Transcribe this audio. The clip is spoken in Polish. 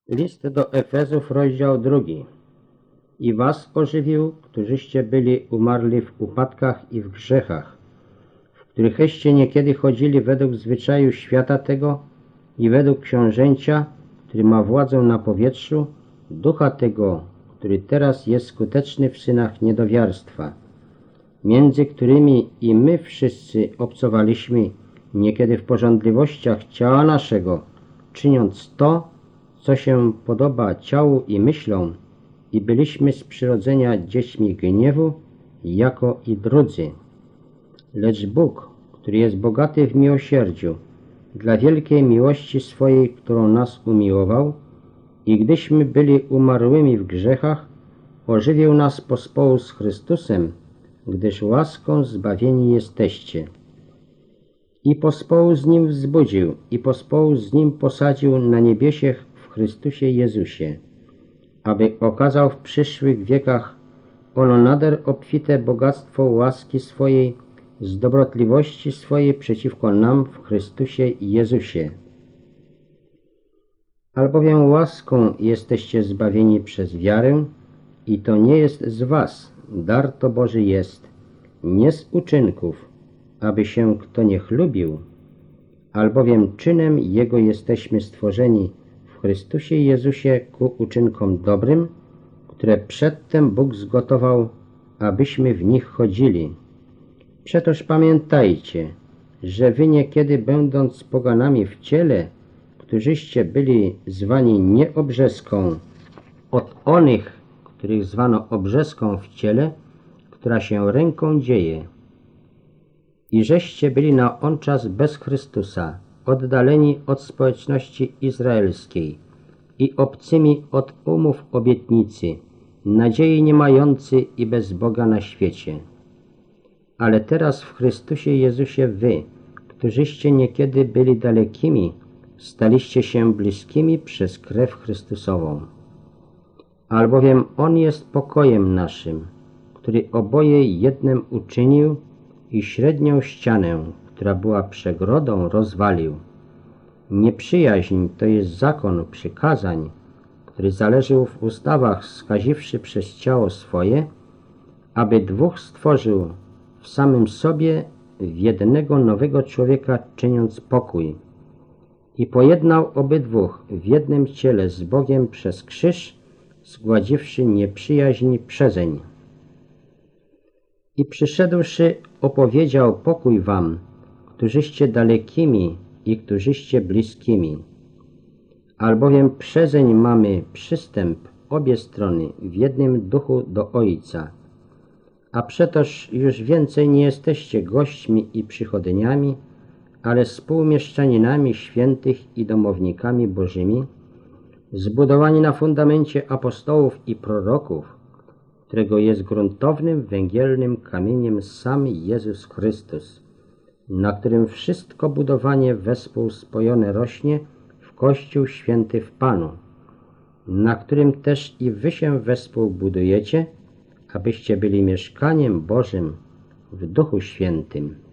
List do Efezów, rozdział 2. I was ożywił, którzyście byli umarli w upadkach i w grzechach, w którycheście niekiedy chodzili według zwyczaju świata tego i według książęcia, który ma władzę na powietrzu, ducha tego, który teraz jest skuteczny w synach niedowiarstwa, między którymi i my wszyscy obcowaliśmy niekiedy w pożądliwościach ciała naszego, czyniąc to, co się podoba ciału i myślom, i byliśmy z przyrodzenia dziećmi gniewu, jako i drudzy. Lecz Bóg, który jest bogaty w miłosierdziu, dla wielkiej miłości swojej, którą nas umiłował, i gdyśmy byli umarłymi w grzechach, ożywił nas pospołu z Chrystusem, gdyż łaską zbawieni jesteście. I pospołu z Nim wzbudził, i pospołu z Nim posadził na niebiesiech w Chrystusie Jezusie, aby okazał w przyszłych wiekach ono nader obfite bogactwo łaski swojej z dobrotliwości swojej przeciwko nam w Chrystusie Jezusie. Albowiem łaską jesteście zbawieni przez wiarę, i to nie jest z was, dar to Boży jest, nie z uczynków, aby się kto nie chlubił, albowiem czynem Jego jesteśmy stworzeni w Chrystusie Jezusie ku uczynkom dobrym, które przedtem Bóg zgotował, abyśmy w nich chodzili. Przetoż pamiętajcie, że wy niekiedy będąc poganami w ciele, którzyście byli zwani nie obrzeską, od onych, których zwano obrzeską w ciele, która się ręką dzieje, i żeście byli na on czas bez Chrystusa, oddaleni od społeczności izraelskiej i obcymi od umów obietnicy, nadziei nie mający i bez Boga na świecie. Ale teraz w Chrystusie Jezusie wy, którzyście niekiedy byli dalekimi, staliście się bliskimi przez krew Chrystusową. Albowiem On jest pokojem naszym, który oboje jednym uczynił i średnią ścianę, która była przegrodą, rozwalił. Nieprzyjaźń to jest zakon przykazań, który zależył w ustawach, skaziwszy przez ciało swoje, aby dwóch stworzył w samym sobie w jednego nowego człowieka, czyniąc pokój, i pojednał obydwóch w jednym ciele z Bogiem przez krzyż, zgładziwszy nieprzyjaźń przezeń. I przyszedłszy, opowiedział pokój wam, którzyście dalekimi i którzyście bliskimi. Albowiem przezeń mamy przystęp obie strony w jednym duchu do Ojca. A przetoż już więcej nie jesteście gośćmi i przychodniami, ale współmieszczaninami świętych i domownikami bożymi, zbudowani na fundamencie apostołów i proroków, którego jest gruntownym węgielnym kamieniem sam Jezus Chrystus, na którym wszystko budowanie wespół spojone rośnie w Kościół święty w Panu, na którym też i wy się wespół budujecie, abyście byli mieszkaniem Bożym w Duchu Świętym.